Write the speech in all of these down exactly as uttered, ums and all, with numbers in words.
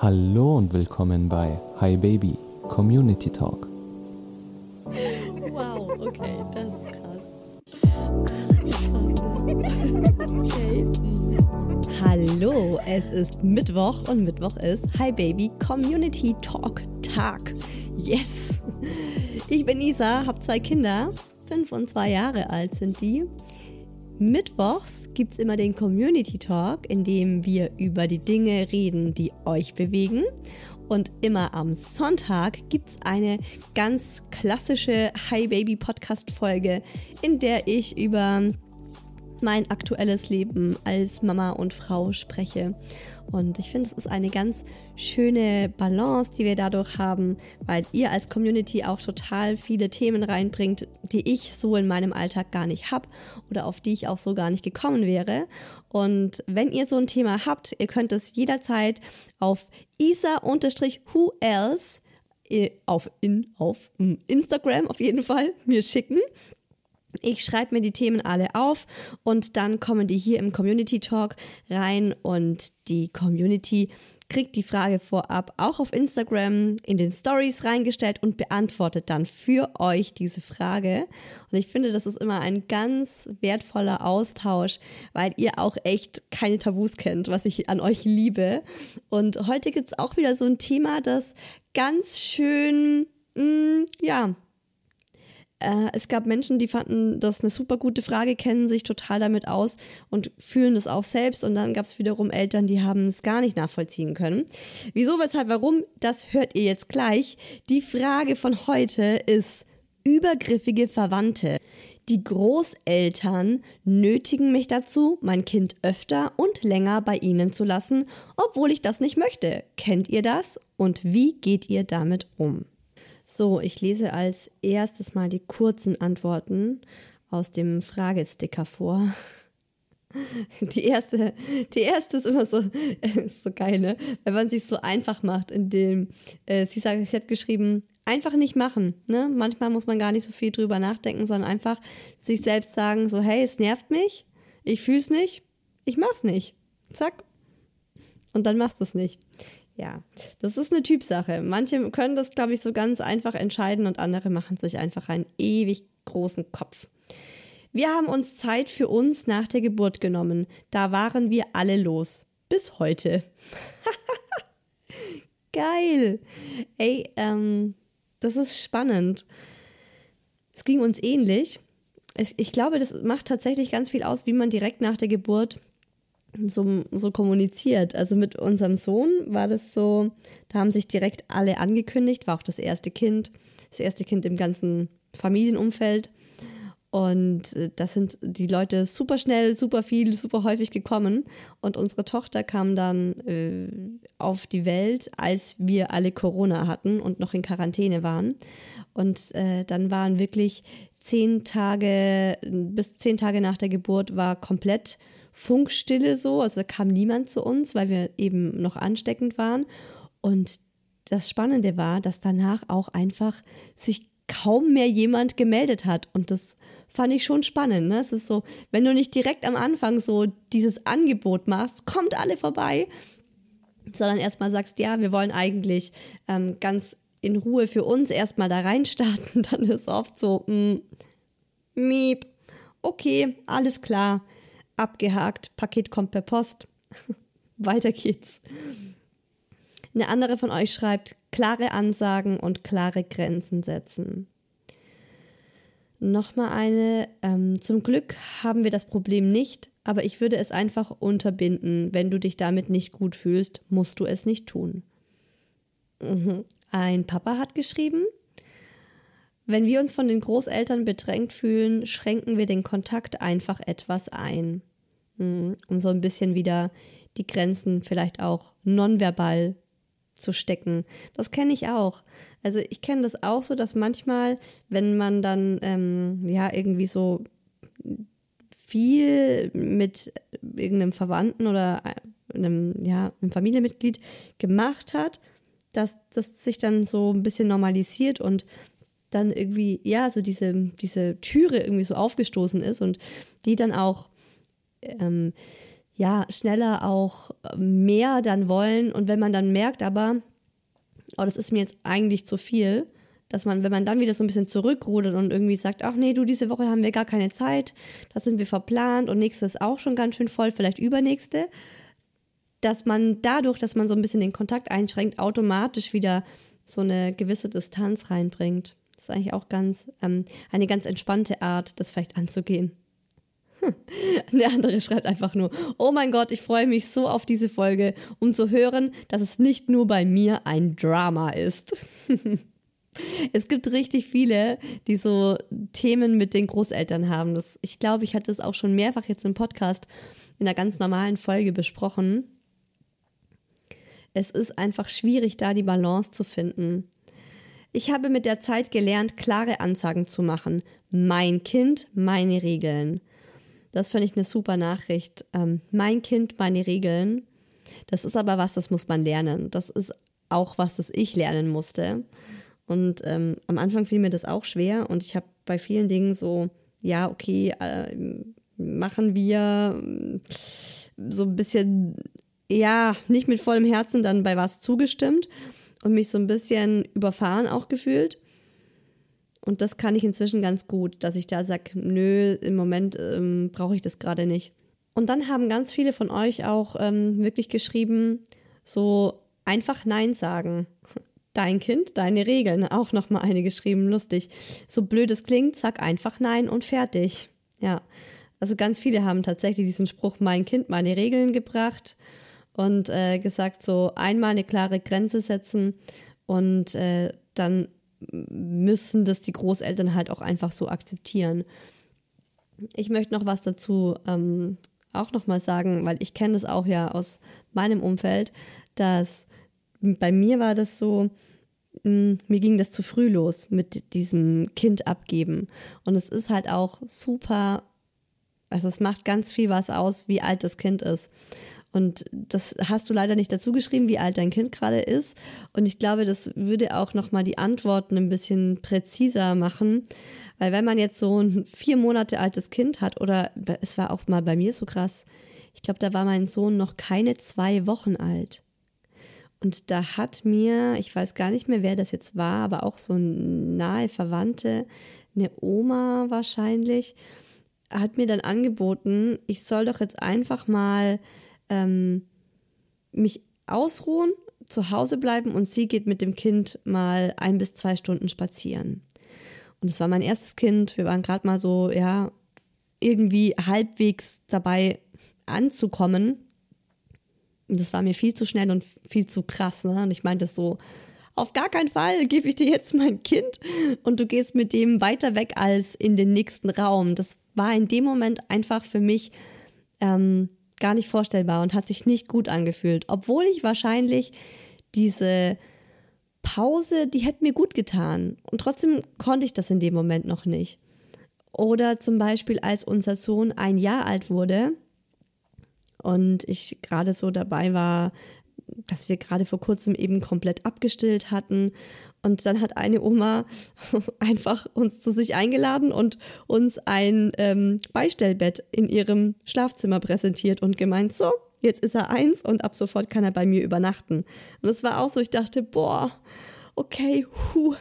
Hallo und willkommen bei Hi Baby Community Talk. Wow, okay, das ist krass. Okay. Hallo, es ist Mittwoch und Mittwoch ist Hi Baby Community Talk Tag. Yes! Ich bin Isa, habe zwei Kinder, fünf und zwei Jahre alt sind die. Mittwochs gibt es immer den Community Talk, in dem wir über die Dinge reden, die euch bewegen. Und immer am Sonntag gibt es eine ganz klassische Hi Baby Podcast Folge, in der ich über mein aktuelles Leben als Mama und Frau spreche. Und ich finde, es ist eine ganz schöne Balance, die wir dadurch haben, weil ihr als Community auch total viele Themen reinbringt, die ich so in meinem Alltag gar nicht habe oder auf die ich auch so gar nicht gekommen wäre. Und wenn ihr so ein Thema habt, ihr könnt es jederzeit auf isa-who else auf, in, auf Instagram auf jeden Fall mir schicken. Ich schreibe mir die Themen alle auf und dann kommen die hier im Community Talk rein und die Community kriegt die Frage vorab auch auf Instagram in den Stories reingestellt und beantwortet dann für euch diese Frage. Und ich finde, das ist immer ein ganz wertvoller Austausch, weil ihr auch echt keine Tabus kennt, was ich an euch liebe. Und heute gibt es auch wieder so ein Thema, das ganz schön, mh, ja, es gab Menschen, die fanden das eine super gute Frage, kennen sich total damit aus und fühlen das auch selbst. Und dann gab es wiederum Eltern, die haben es gar nicht nachvollziehen können. Wieso, weshalb, warum, das hört ihr jetzt gleich. Die Frage von heute ist übergriffige Verwandte. Die Großeltern nötigen mich dazu, mein Kind öfter und länger bei ihnen zu lassen, obwohl ich das nicht möchte. Kennt ihr das? Und wie geht ihr damit um? So, ich lese als erstes mal die kurzen Antworten aus dem Fragesticker vor. Die erste, die erste ist immer so, ist so geil, ne? Weil man es sich so einfach macht, indem äh, sie sagt, sie hat geschrieben, einfach nicht machen, ne? Manchmal muss man gar nicht so viel drüber nachdenken, sondern einfach sich selbst sagen, so, hey, es nervt mich, ich fühl's nicht, ich mach's nicht. Zack. Und dann machst du es nicht. Ja, das ist eine Typsache. Manche können das, glaube ich, so ganz einfach entscheiden und andere machen sich einfach einen ewig großen Kopf. Wir haben uns Zeit für uns nach der Geburt genommen. Da waren wir alle los. Bis heute. Geil. Ey, ähm, das ist spannend. Es ging uns ähnlich. Ich, ich glaube, das macht tatsächlich ganz viel aus, wie man direkt nach der Geburt So, so kommuniziert. Also mit unserem Sohn war das so, da haben sich direkt alle angekündigt, war auch das erste Kind, das erste Kind im ganzen Familienumfeld. Und da sind die Leute super schnell, super viel, super häufig gekommen. Und unsere Tochter kam dann äh, auf die Welt, als wir alle Corona hatten und noch in Quarantäne waren. Und äh, dann waren wirklich zehn Tage, bis zehn Tage nach der Geburt war komplett Funkstille so, also da kam niemand zu uns, weil wir eben noch ansteckend waren. Und das Spannende war, dass danach auch einfach sich kaum mehr jemand gemeldet hat. Und das fand ich schon spannend. Ne? Es ist so, wenn du nicht direkt am Anfang so dieses Angebot machst, kommt alle vorbei, sondern erstmal sagst, ja, wir wollen eigentlich ähm, ganz in Ruhe für uns erstmal da reinstarten, dann ist oft so, mh, miep, okay, alles klar. Abgehakt, Paket kommt per Post. Weiter geht's. Eine andere von euch schreibt, klare Ansagen und klare Grenzen setzen. Nochmal eine, ähm, zum Glück haben wir das Problem nicht, aber ich würde es einfach unterbinden. Wenn du dich damit nicht gut fühlst, musst du es nicht tun. Mhm. Ein Papa hat geschrieben, wenn wir uns von den Großeltern bedrängt fühlen, schränken wir den Kontakt einfach etwas ein. Um so ein bisschen wieder die Grenzen vielleicht auch nonverbal zu stecken. Das kenne ich auch. Also ich kenne das auch so, dass manchmal, wenn man dann ähm, ja irgendwie so viel mit irgendeinem Verwandten oder einem, ja, einem Familienmitglied gemacht hat, dass das sich dann so ein bisschen normalisiert und dann irgendwie, ja, so diese, diese Türe irgendwie so aufgestoßen ist und die dann auch ähm, ja, schneller auch mehr dann wollen. Und wenn man dann merkt aber, oh, das ist mir jetzt eigentlich zu viel, dass man, wenn man dann wieder so ein bisschen zurückrudert und irgendwie sagt, ach nee, du, diese Woche haben wir gar keine Zeit, da sind wir verplant und nächste ist auch schon ganz schön voll, vielleicht übernächste, dass man dadurch, dass man so ein bisschen den Kontakt einschränkt, automatisch wieder so eine gewisse Distanz reinbringt. Das ist eigentlich auch ganz ähm, eine ganz entspannte Art, das vielleicht anzugehen. Hm. Der andere schreibt einfach nur, oh mein Gott, ich freue mich so auf diese Folge, um zu hören, dass es nicht nur bei mir ein Drama ist. Es gibt richtig viele, die so Themen mit den Großeltern haben. Das, ich glaube, ich hatte es auch schon mehrfach jetzt im Podcast in einer ganz normalen Folge besprochen. Es ist einfach schwierig, da die Balance zu finden. Ich habe mit der Zeit gelernt, klare Ansagen zu machen. Mein Kind, meine Regeln. Das finde ich eine super Nachricht. Ähm, mein Kind, meine Regeln. Das ist aber was, das muss man lernen. Das ist auch was, das ich lernen musste. Und ähm, am Anfang fiel mir das auch schwer und ich habe bei vielen Dingen so, ja, okay, äh, machen wir so ein bisschen, ja, nicht mit vollem Herzen dann bei was zugestimmt und mich so ein bisschen überfahren auch gefühlt. Und das kann ich inzwischen ganz gut, dass ich da sage, nö, im Moment ähm, brauche ich das gerade nicht. Und dann haben ganz viele von euch auch ähm, wirklich geschrieben, so einfach Nein sagen. Dein Kind, deine Regeln. Auch nochmal eine geschrieben, lustig. So blöd es klingt, sag einfach Nein und fertig. Ja, also ganz viele haben tatsächlich diesen Spruch, mein Kind, meine Regeln gebracht und äh, gesagt, so einmal eine klare Grenze setzen und äh, dann müssen das die Großeltern halt auch einfach so akzeptieren. Ich möchte noch was dazu ähm, auch nochmal sagen, weil ich kenne das auch ja aus meinem Umfeld, dass bei mir war das so, mh, mir ging das zu früh los mit diesem Kind abgeben. Und es ist halt auch super, also es macht ganz viel was aus, wie alt das Kind ist. Und das hast du leider nicht dazu geschrieben, wie alt dein Kind gerade ist. Und ich glaube, das würde auch nochmal die Antworten ein bisschen präziser machen. Weil wenn man jetzt so ein vier Monate altes Kind hat, oder es war auch mal bei mir so krass, ich glaube, da war mein Sohn noch keine zwei Wochen alt. Und da hat mir, ich weiß gar nicht mehr, wer das jetzt war, aber auch so eine nahe Verwandte, eine Oma wahrscheinlich, hat mir dann angeboten, ich soll doch jetzt einfach mal ähm, mich ausruhen, zu Hause bleiben und sie geht mit dem Kind mal ein bis zwei Stunden spazieren. Und es war mein erstes Kind, wir waren gerade mal so, ja, irgendwie halbwegs dabei anzukommen. Und das war mir viel zu schnell und viel zu krass. Ne? Und ich meinte so, auf gar keinen Fall gebe ich dir jetzt mein Kind und du gehst mit dem weiter weg als in den nächsten Raum. Das war in dem Moment einfach für mich ähm, gar nicht vorstellbar und hat sich nicht gut angefühlt. Obwohl ich wahrscheinlich diese Pause, die hätte mir gut getan. Und trotzdem konnte ich das in dem Moment noch nicht. Oder zum Beispiel, als unser Sohn ein Jahr alt wurde, und ich gerade so dabei war, dass wir gerade vor kurzem eben komplett abgestillt hatten. Und dann hat eine Oma einfach uns zu sich eingeladen und uns ein ähm, Beistellbett in ihrem Schlafzimmer präsentiert und gemeint, so, jetzt ist er eins und ab sofort kann er bei mir übernachten. Und es war auch so, ich dachte, boah, okay, huh,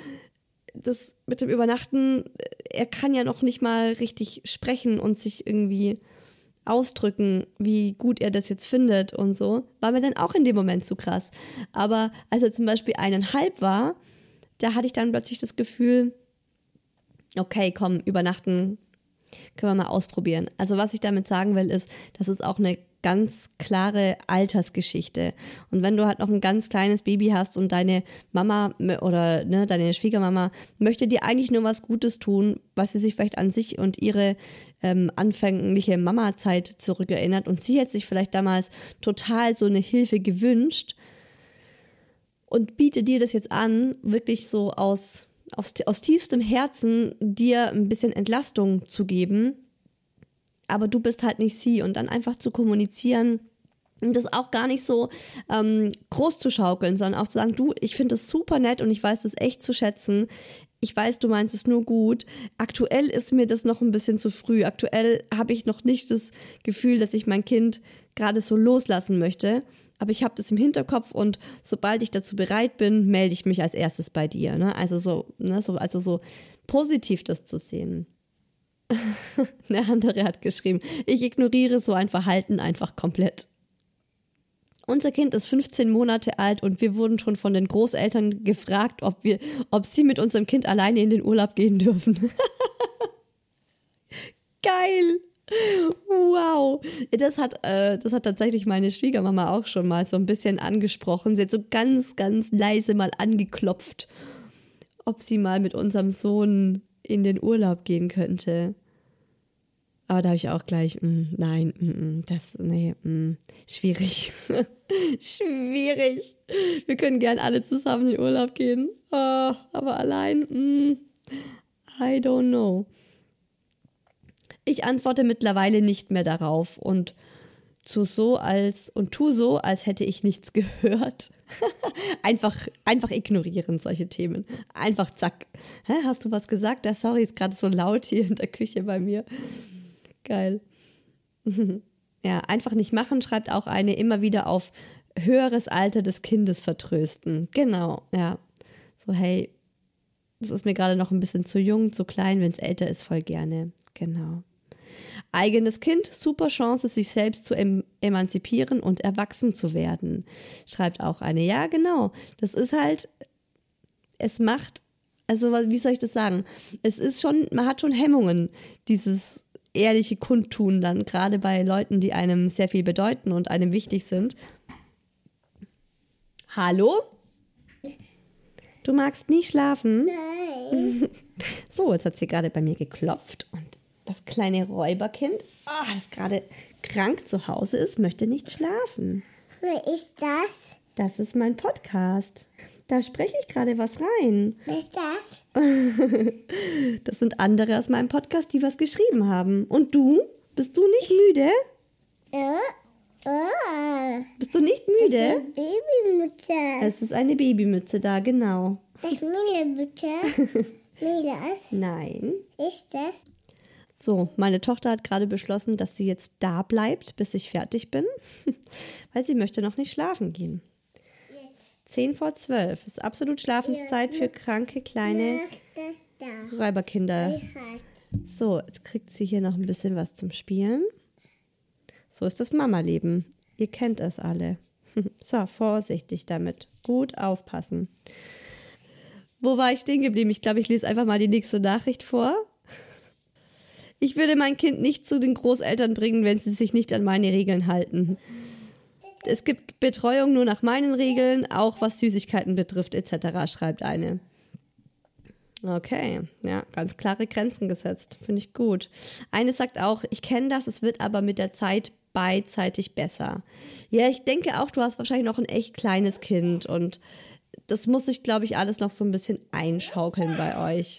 das mit dem Übernachten, er kann ja noch nicht mal richtig sprechen und sich irgendwie ausdrücken, wie gut er das jetzt findet und so, war mir dann auch in dem Moment zu krass. Aber als er zum Beispiel eineinhalb war, da hatte ich dann plötzlich das Gefühl, okay, komm, übernachten können wir mal ausprobieren. Also was ich damit sagen will, ist, das ist auch eine ganz klare Altersgeschichte. Und wenn du halt noch ein ganz kleines Baby hast und deine Mama oder ne, deine Schwiegermama möchte dir eigentlich nur was Gutes tun, was sie sich vielleicht an sich und ihre ähm, anfängliche Mama-Zeit zurückerinnert und sie hat sich vielleicht damals total so eine Hilfe gewünscht und bietet dir das jetzt an, wirklich so aus, aus, aus tiefstem Herzen dir ein bisschen Entlastung zu geben, aber du bist halt nicht sie und dann einfach zu kommunizieren, Und das auch gar nicht so ähm, groß zu schaukeln, sondern auch zu sagen, du, ich finde das super nett und ich weiß das echt zu schätzen. Ich weiß, du meinst es nur gut. Aktuell ist mir das noch ein bisschen zu früh. Aktuell habe ich noch nicht das Gefühl, dass ich mein Kind gerade so loslassen möchte. Aber ich habe das im Hinterkopf und sobald ich dazu bereit bin, melde ich mich als erstes bei dir. Ne? Also so, ne, so, also so positiv das zu sehen. Der andere hat geschrieben, ich ignoriere so ein Verhalten einfach komplett. Unser Kind ist fünfzehn Monate alt und wir wurden schon von den Großeltern gefragt, ob wir, ob sie mit unserem Kind alleine in den Urlaub gehen dürfen. Geil! Wow! Das hat, äh, das hat tatsächlich meine Schwiegermama auch schon mal so ein bisschen angesprochen. Sie hat so ganz, ganz leise mal angeklopft, ob sie mal mit unserem Sohn in den Urlaub gehen könnte. Aber da habe ich auch gleich, mh, nein, mh, das, nee, mh, schwierig. Schwierig. Wir können gern alle zusammen in den Urlaub gehen. Oh, aber allein, mh, I don't know. Ich antworte mittlerweile nicht mehr darauf und zu so als und tu so, als hätte ich nichts gehört. einfach, einfach ignorieren solche Themen. Einfach zack. Hä, hast du was gesagt? Ja, sorry, ist gerade so laut hier in der Küche bei mir. Geil. Ja, einfach nicht machen, schreibt auch eine, immer wieder auf höheres Alter des Kindes vertrösten. Genau, ja. So, hey, das ist mir gerade noch ein bisschen zu jung, zu klein, wenn es älter ist, voll gerne. Genau. Eigenes Kind, super Chance, sich selbst zu em- emanzipieren und erwachsen zu werden, schreibt auch eine. Ja, genau. Das ist halt, es macht, also wie soll ich das sagen? Es ist schon, man hat schon Hemmungen, dieses ehrliche Kundtun dann, gerade bei Leuten, die einem sehr viel bedeuten und einem wichtig sind. Hallo? Du magst nie schlafen? Nein. So, jetzt hat sie gerade bei mir geklopft und das kleine Räuberkind, oh, das gerade krank zu Hause ist, möchte nicht schlafen. Wer ist das? Das ist mein Podcast. Da spreche ich gerade was rein. Wer ist das? Das sind andere aus meinem Podcast, die was geschrieben haben. Und du? Bist du nicht müde? Ja. Oh. Bist du nicht Das müde? ist eine Babymütze. Es ist eine Babymütze da, genau. Das ist Miele-Mütze. Milas. Nein. Ist das? So, meine Tochter hat gerade beschlossen, dass sie jetzt da bleibt, bis ich fertig bin, weil sie möchte noch nicht schlafen gehen. Zehn vor zwölf ist absolut Schlafenszeit für kranke kleine Ach, das da. Räuberkinder. Ich halt. So, jetzt kriegt sie hier noch ein bisschen was zum Spielen. So ist das Mama-Leben. Ihr kennt es alle. So, vorsichtig damit. Gut aufpassen. Wo war ich stehen geblieben? Ich glaube, ich lese einfach mal die nächste Nachricht vor. Ich würde mein Kind nicht zu den Großeltern bringen, wenn sie sich nicht an meine Regeln halten. Es gibt Betreuung nur nach meinen Regeln, auch was Süßigkeiten betrifft et cetera, schreibt eine. Okay, ja, ganz klare Grenzen gesetzt. Finde ich gut. Eine sagt auch, ich kenne das, es wird aber mit der Zeit beidseitig besser. Ja, ich denke auch, du hast wahrscheinlich noch ein echt kleines Kind und das muss sich, glaube ich, alles noch so ein bisschen einschaukeln bei euch.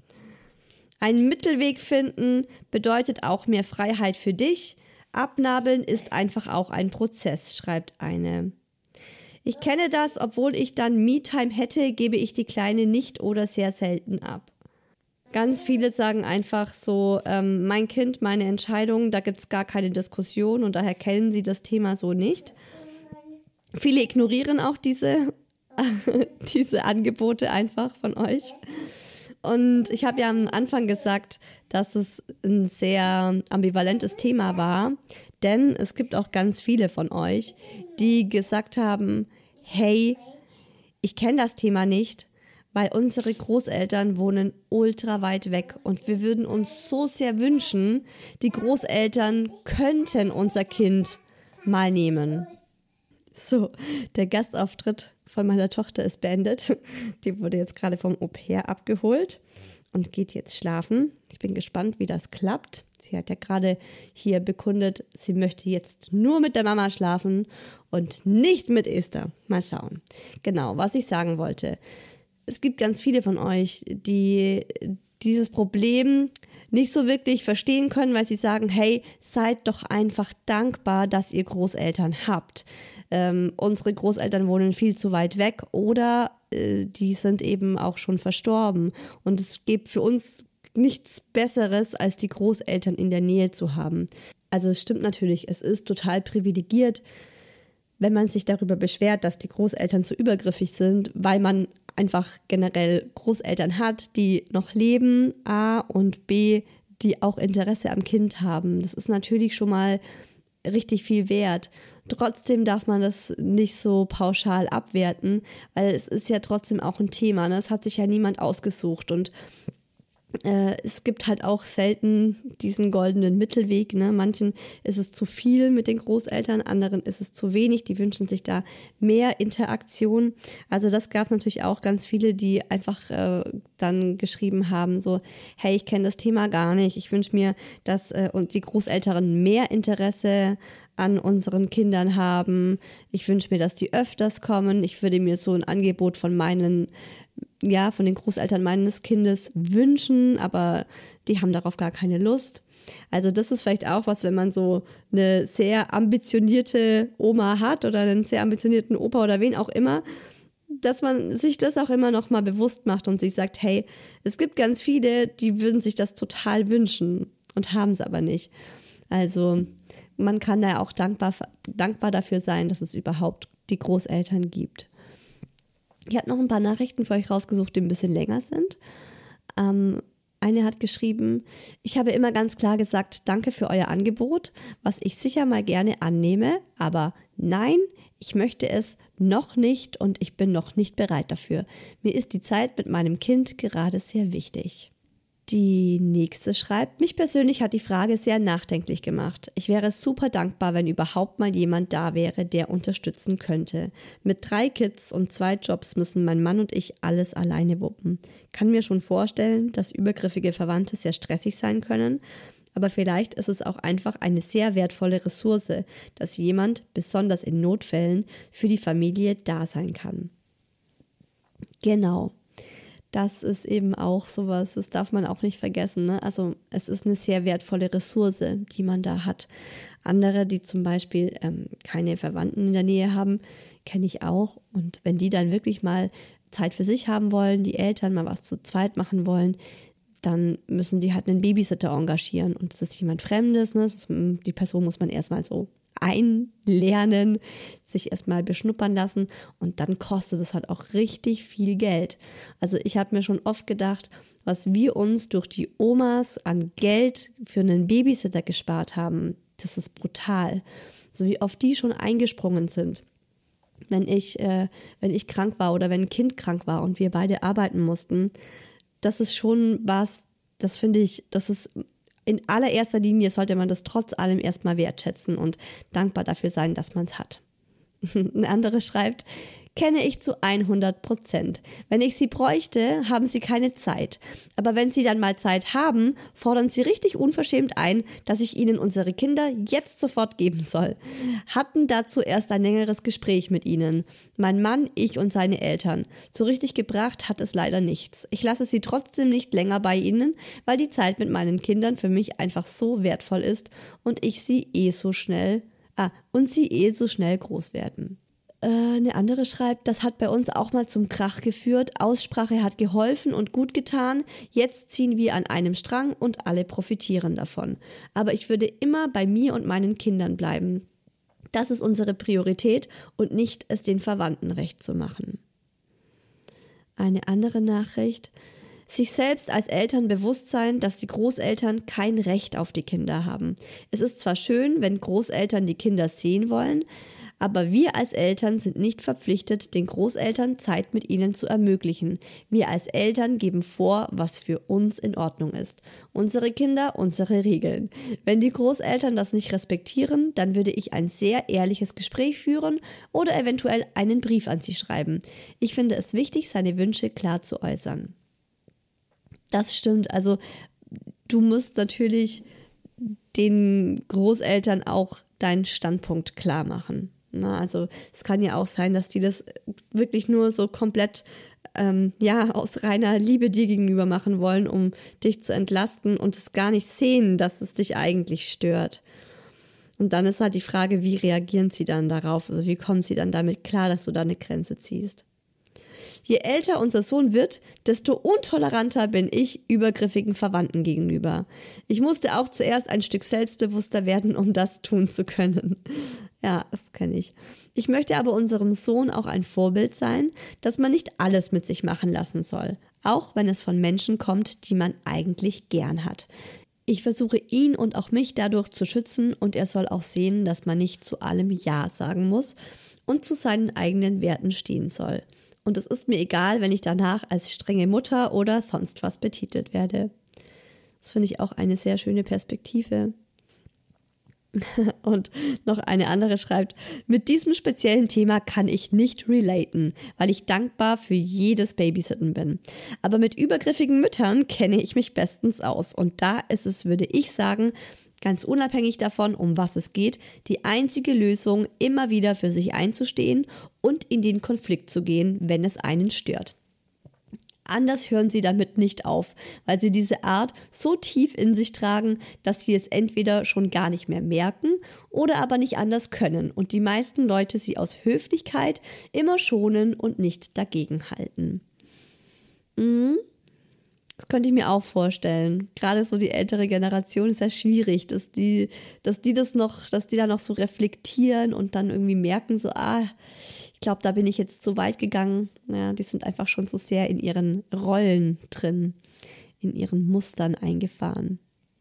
Einen Mittelweg finden bedeutet auch mehr Freiheit für dich. Abnabeln ist einfach auch ein Prozess, schreibt eine. Ich kenne das, obwohl ich dann Me-Time hätte, gebe ich die Kleine nicht oder sehr selten ab. Ganz viele sagen einfach so, ähm, mein Kind, meine Entscheidung, da gibt es gar keine Diskussion und daher kennen sie das Thema so nicht. Viele ignorieren auch diese, diese Angebote einfach von euch. Und ich habe ja am Anfang gesagt, dass es ein sehr ambivalentes Thema war, denn es gibt auch ganz viele von euch, die gesagt haben, hey, ich kenne das Thema nicht, weil unsere Großeltern wohnen ultra weit weg und wir würden uns so sehr wünschen, die Großeltern könnten unser Kind mal nehmen. So, der Gastauftritt von meiner Tochter ist beendet. Die wurde jetzt gerade vom Au-pair abgeholt und geht jetzt schlafen. Ich bin gespannt, wie das klappt. Sie hat ja gerade hier bekundet, sie möchte jetzt nur mit der Mama schlafen und nicht mit Esther. Mal schauen. Genau, was ich sagen wollte. Es gibt ganz viele von euch, die dieses Problem nicht so wirklich verstehen können, weil sie sagen, hey, seid doch einfach dankbar, dass ihr Großeltern habt. Ähm, unsere Großeltern wohnen viel zu weit weg oder äh, die sind eben auch schon verstorben. Und es gibt für uns nichts Besseres, als die Großeltern in der Nähe zu haben. Also es stimmt natürlich, es ist total privilegiert, wenn man sich darüber beschwert, dass die Großeltern zu übergriffig sind, weil man einfach generell Großeltern hat, die noch leben, A, und B, die auch Interesse am Kind haben. Das ist natürlich schon mal richtig viel wert. Trotzdem darf man das nicht so pauschal abwerten, weil es ist ja trotzdem auch ein Thema, ne? Es hat sich ja niemand ausgesucht und Äh, es gibt halt auch selten diesen goldenen Mittelweg. Ne? Manchen ist es zu viel mit den Großeltern, anderen ist es zu wenig. Die wünschen sich da mehr Interaktion. Also das gab es natürlich auch ganz viele, die einfach äh, dann geschrieben haben, so, hey, ich kenne das Thema gar nicht. Ich wünsche mir, dass äh, und die Großeltern mehr Interesse an unseren Kindern haben. Ich wünsche mir, dass die öfters kommen. Ich würde mir so ein Angebot von meinen ja, von den Großeltern meines Kindes wünschen, aber die haben darauf gar keine Lust. Also das ist vielleicht auch was, wenn man so eine sehr ambitionierte Oma hat oder einen sehr ambitionierten Opa oder wen auch immer, dass man sich das auch immer noch mal bewusst macht und sich sagt, hey, es gibt ganz viele, die würden sich das total wünschen und haben es aber nicht. Also man kann da auch dankbar, dankbar dafür sein, dass es überhaupt die Großeltern gibt. Ich habe noch ein paar Nachrichten für euch rausgesucht, die ein bisschen länger sind. Ähm, eine hat geschrieben, ich habe immer ganz klar gesagt, danke für euer Angebot, was ich sicher mal gerne annehme, aber nein, ich möchte es noch nicht und ich bin noch nicht bereit dafür. Mir ist die Zeit mit meinem Kind gerade sehr wichtig. Die nächste schreibt, mich persönlich hat die Frage sehr nachdenklich gemacht. Ich wäre super dankbar, wenn überhaupt mal jemand da wäre, der unterstützen könnte. Mit drei Kids und zwei Jobs müssen mein Mann und ich alles alleine wuppen. Kann mir schon vorstellen, dass übergriffige Verwandte sehr stressig sein können, aber vielleicht ist es auch einfach eine sehr wertvolle Ressource, dass jemand, besonders in Notfällen, für die Familie da sein kann. Genau. Das ist eben auch sowas, das darf man auch nicht vergessen. Ne? Also es ist eine sehr wertvolle Ressource, die man da hat. Andere, die zum Beispiel ähm, keine Verwandten in der Nähe haben, kenne ich auch. Und wenn die dann wirklich mal Zeit für sich haben wollen, die Eltern mal was zu zweit machen wollen, dann müssen die halt einen Babysitter engagieren. Und das ist jemand Fremdes. Ne? Die Person muss man erstmal so einlernen, sich erstmal beschnuppern lassen und dann kostet es halt auch richtig viel Geld. Also ich habe mir schon oft gedacht, was wir uns durch die Omas an Geld für einen Babysitter gespart haben, das ist brutal. So wie oft die schon eingesprungen sind. Wenn ich, äh, wenn ich krank war oder wenn ein Kind krank war und wir beide arbeiten mussten, das ist schon was, das finde ich, das ist in allererster Linie sollte man das trotz allem erstmal wertschätzen und dankbar dafür sein, dass man es hat. Ein anderer schreibt, kenne ich zu hundert Prozent. Wenn ich sie bräuchte, haben sie keine Zeit. Aber wenn sie dann mal Zeit haben, fordern sie richtig unverschämt ein, dass ich ihnen unsere Kinder jetzt sofort geben soll. Hatten dazu erst ein längeres Gespräch mit ihnen. Mein Mann, ich und seine Eltern. So richtig gebracht hat es leider nichts. Ich lasse sie trotzdem nicht länger bei ihnen, weil die Zeit mit meinen Kindern für mich einfach so wertvoll ist und ich sie eh so schnell, ah, und sie eh so schnell groß werden. Eine andere schreibt, das hat bei uns auch mal zum Krach geführt. Aussprache hat geholfen und gut getan. Jetzt ziehen wir an einem Strang und alle profitieren davon. Aber ich würde immer bei mir und meinen Kindern bleiben. Das ist unsere Priorität und nicht es den Verwandten recht zu machen. Eine andere Nachricht. Sich selbst als Eltern bewusst sein, dass die Großeltern kein Recht auf die Kinder haben. Es ist zwar schön, wenn Großeltern die Kinder sehen wollen, aber wir als Eltern sind nicht verpflichtet, den Großeltern Zeit mit ihnen zu ermöglichen. Wir als Eltern geben vor, was für uns in Ordnung ist. Unsere Kinder, unsere Regeln. Wenn die Großeltern das nicht respektieren, dann würde ich ein sehr ehrliches Gespräch führen oder eventuell einen Brief an sie schreiben. Ich finde es wichtig, seine Wünsche klar zu äußern. Das stimmt, also du musst natürlich den Großeltern auch deinen Standpunkt klar machen. Na, also es kann ja auch sein, dass die das wirklich nur so komplett ähm, ja, aus reiner Liebe dir gegenüber machen wollen, um dich zu entlasten und es gar nicht sehen, dass es dich eigentlich stört. Und dann ist halt die Frage, wie reagieren sie dann darauf? Also wie kommen sie dann damit klar, dass du da eine Grenze ziehst? Je älter unser Sohn wird, desto untoleranter bin ich übergriffigen Verwandten gegenüber. Ich musste auch zuerst ein Stück selbstbewusster werden, um das tun zu können. Ja, das kenne ich. Ich möchte aber unserem Sohn auch ein Vorbild sein, dass man nicht alles mit sich machen lassen soll, auch wenn es von Menschen kommt, die man eigentlich gern hat. Ich versuche ihn und auch mich dadurch zu schützen und er soll auch sehen, dass man nicht zu allem Ja sagen muss und zu seinen eigenen Werten stehen soll. Und es ist mir egal, wenn ich danach als strenge Mutter oder sonst was betitelt werde. Das finde ich auch eine sehr schöne Perspektive. Und noch eine andere schreibt, mit diesem speziellen Thema kann ich nicht relaten, weil ich dankbar für jedes Babysitten bin. Aber mit übergriffigen Müttern kenne ich mich bestens aus. Und da ist es, würde ich sagen, ganz unabhängig davon, um was es geht, die einzige Lösung, immer wieder für sich einzustehen und in den Konflikt zu gehen, wenn es einen stört. Anders hören sie damit nicht auf, weil sie diese Art so tief in sich tragen, dass sie es entweder schon gar nicht mehr merken oder aber nicht anders können und die meisten Leute sie aus Höflichkeit immer schonen und nicht dagegen halten. Mhm. Das könnte ich mir auch vorstellen. Gerade so die ältere Generation ist ja schwierig, dass die, dass die das noch, dass die da noch so reflektieren und dann irgendwie merken, so, ah, ich glaube, da bin ich jetzt zu weit gegangen. Ja, die sind einfach schon so sehr in ihren Rollen drin, in ihren Mustern eingefahren.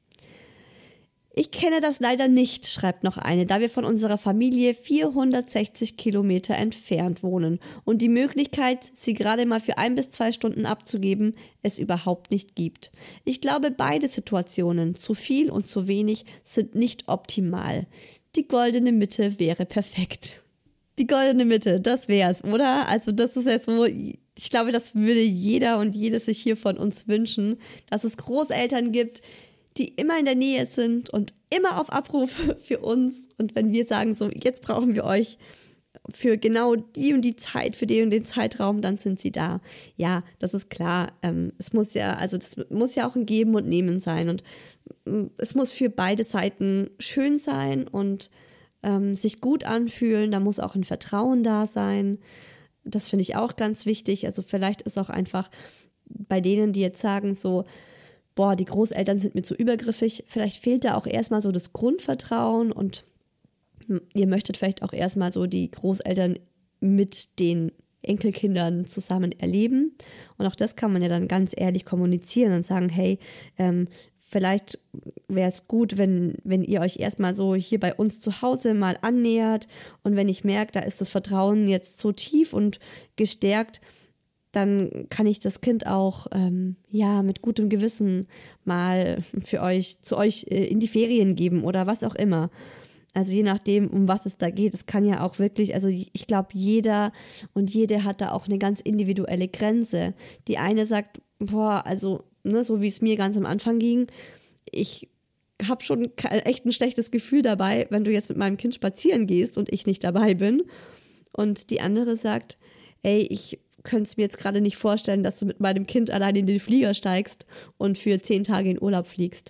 Ich kenne das leider nicht, schreibt noch eine, da wir von unserer Familie vierhundertsechzig Kilometer entfernt wohnen und die Möglichkeit, sie gerade mal für ein bis zwei Stunden abzugeben, es überhaupt nicht gibt. Ich glaube, beide Situationen, zu viel und zu wenig, sind nicht optimal. Die goldene Mitte wäre perfekt. Die goldene Mitte, das wär's, oder? Also das ist jetzt so, ich glaube, das würde jeder und jede sich hier von uns wünschen, dass es Großeltern gibt, die immer in der Nähe sind und immer auf Abruf für uns. Und wenn wir sagen, so, jetzt brauchen wir euch für genau die und die Zeit, für den und den Zeitraum, dann sind sie da. Ja, das ist klar. Ähm, es muss ja, also das muss ja auch ein Geben und Nehmen sein. Und ähm, es muss für beide Seiten schön sein und ähm, sich gut anfühlen. Da muss auch ein Vertrauen da sein. Das finde ich auch ganz wichtig. Also vielleicht ist auch einfach bei denen, die jetzt sagen, so, boah, die Großeltern sind mir zu übergriffig. Vielleicht fehlt da auch erstmal so das Grundvertrauen und ihr möchtet vielleicht auch erstmal so die Großeltern mit den Enkelkindern zusammen erleben. Und auch das kann man ja dann ganz ehrlich kommunizieren und sagen, hey, ähm, vielleicht wäre es gut, wenn, wenn ihr euch erstmal so hier bei uns zu Hause mal annähert und wenn ich merke, da ist das Vertrauen jetzt so tief und gestärkt, dann kann ich das Kind auch ähm, ja mit gutem Gewissen mal für euch zu euch äh, in die Ferien geben oder was auch immer. Also je nachdem, um was es da geht. Es kann ja auch wirklich, also ich glaube, jeder und jede hat da auch eine ganz individuelle Grenze. Die eine sagt, boah, also ne, so wie es mir ganz am Anfang ging, ich habe schon echt ein schlechtes Gefühl dabei, wenn du jetzt mit meinem Kind spazieren gehst und ich nicht dabei bin. Und die andere sagt, ey, ich könnte es mir jetzt gerade nicht vorstellen, dass du mit meinem Kind allein in den Flieger steigst und für zehn Tage in Urlaub fliegst.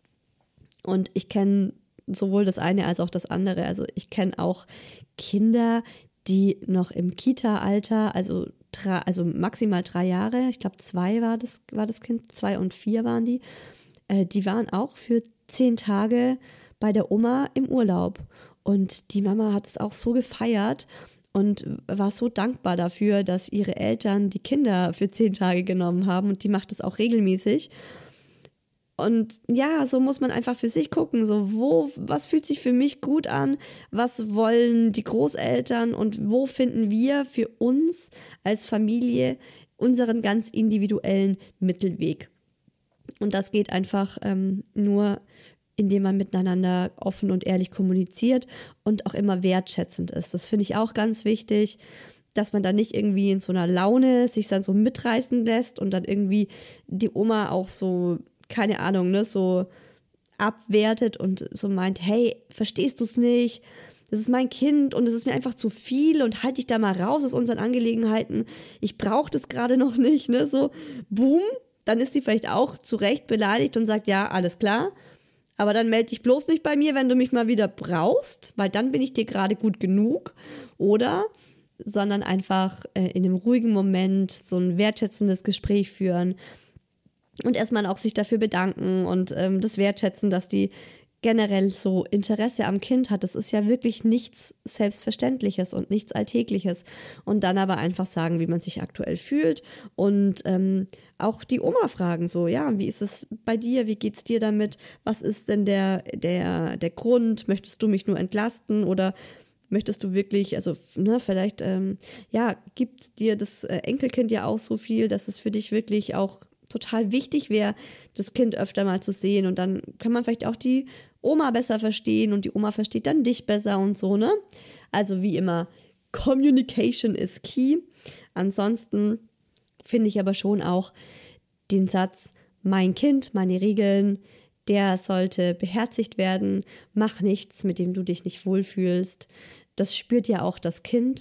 Und ich kenne sowohl das eine als auch das andere. Also ich kenne auch Kinder, die noch im Kita-Alter, also, drei, also maximal drei Jahre, ich glaube zwei war das, war das Kind, zwei und vier waren die, äh, die waren auch für zehn Tage bei der Oma im Urlaub. Und die Mama hat es auch so gefeiert und war so dankbar dafür, dass ihre Eltern die Kinder für zehn Tage genommen haben und die macht es auch regelmäßig. Und ja, so muss man einfach für sich gucken, so wo, was fühlt sich für mich gut an, was wollen die Großeltern und wo finden wir für uns als Familie unseren ganz individuellen Mittelweg. Und das geht einfach ähm, nur, indem man miteinander offen und ehrlich kommuniziert und auch immer wertschätzend ist. Das finde ich auch ganz wichtig, dass man dann nicht irgendwie in so einer Laune sich dann so mitreißen lässt und dann irgendwie die Oma auch so, keine Ahnung, ne, so abwertet und so meint, hey, verstehst du es nicht? das ist mein Kind und es ist mir einfach zu viel und halt dich da mal raus aus unseren Angelegenheiten. Ich brauche das gerade noch nicht, ne? So, boom, dann ist sie vielleicht auch zu Recht beleidigt und sagt, ja, alles klar. Aber dann melde dich bloß nicht bei mir, wenn du mich mal wieder brauchst, weil dann bin ich dir gerade gut genug. Oder, sondern einfach äh, in einem ruhigen Moment so ein wertschätzendes Gespräch führen und erstmal auch sich dafür bedanken und ähm, das wertschätzen, dass die generell so Interesse am Kind hat. Das ist ja wirklich nichts Selbstverständliches und nichts Alltägliches. Und dann aber einfach sagen, wie man sich aktuell fühlt und ähm, auch die Oma fragen so, ja, wie ist es bei dir? Wie geht's dir damit? Was ist denn der, der, der Grund? Möchtest du mich nur entlasten oder möchtest du wirklich, also ne, vielleicht, ähm, ja, gibt dir das Enkelkind ja auch so viel, dass es für dich wirklich auch total wichtig wäre, das Kind öfter mal zu sehen und dann kann man vielleicht auch die Oma besser verstehen und die Oma versteht dann dich besser und so, ne? Also wie immer, Communication is key. Ansonsten finde ich aber schon auch den Satz, mein Kind, meine Regeln, der sollte beherzigt werden. Mach nichts, mit dem du dich nicht wohlfühlst. Das spürt ja auch das Kind.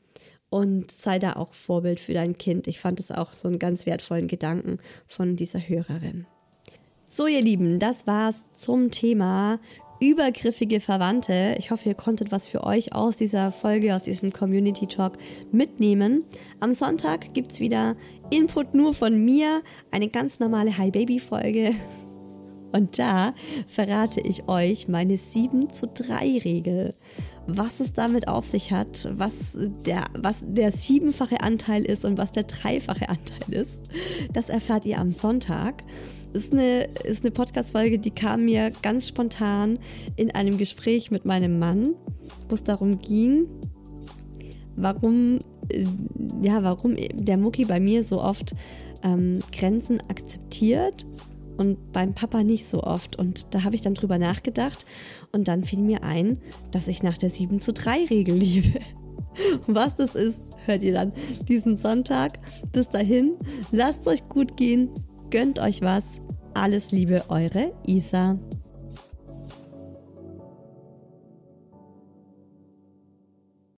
Und sei da auch Vorbild für dein Kind. Ich fand es auch so einen ganz wertvollen Gedanken von dieser Hörerin. So, ihr Lieben, das war's zum Thema übergriffige Verwandte. Ich hoffe, ihr konntet was für euch aus dieser Folge, aus diesem Community Talk mitnehmen. Am Sonntag gibt's wieder Input nur von mir, eine ganz normale Hi Baby Folge. Und da verrate ich euch meine sieben zu drei Regel. Was es damit auf sich hat, was der, was der siebenfache Anteil ist und was der dreifache Anteil ist, das erfahrt ihr am Sonntag. Das ist eine, ist eine Podcast-Folge, die kam mir ganz spontan in einem Gespräch mit meinem Mann, wo es darum ging, warum, ja, warum der Mucki bei mir so oft ähm, Grenzen akzeptiert und beim Papa nicht so oft. Und da habe ich dann drüber nachgedacht und dann fiel mir ein, dass ich nach der sieben zu drei Regel liebe. Und was das ist, hört ihr dann diesen Sonntag. Bis dahin, lasst es euch gut gehen, gönnt euch was. Alles Liebe, eure Isa.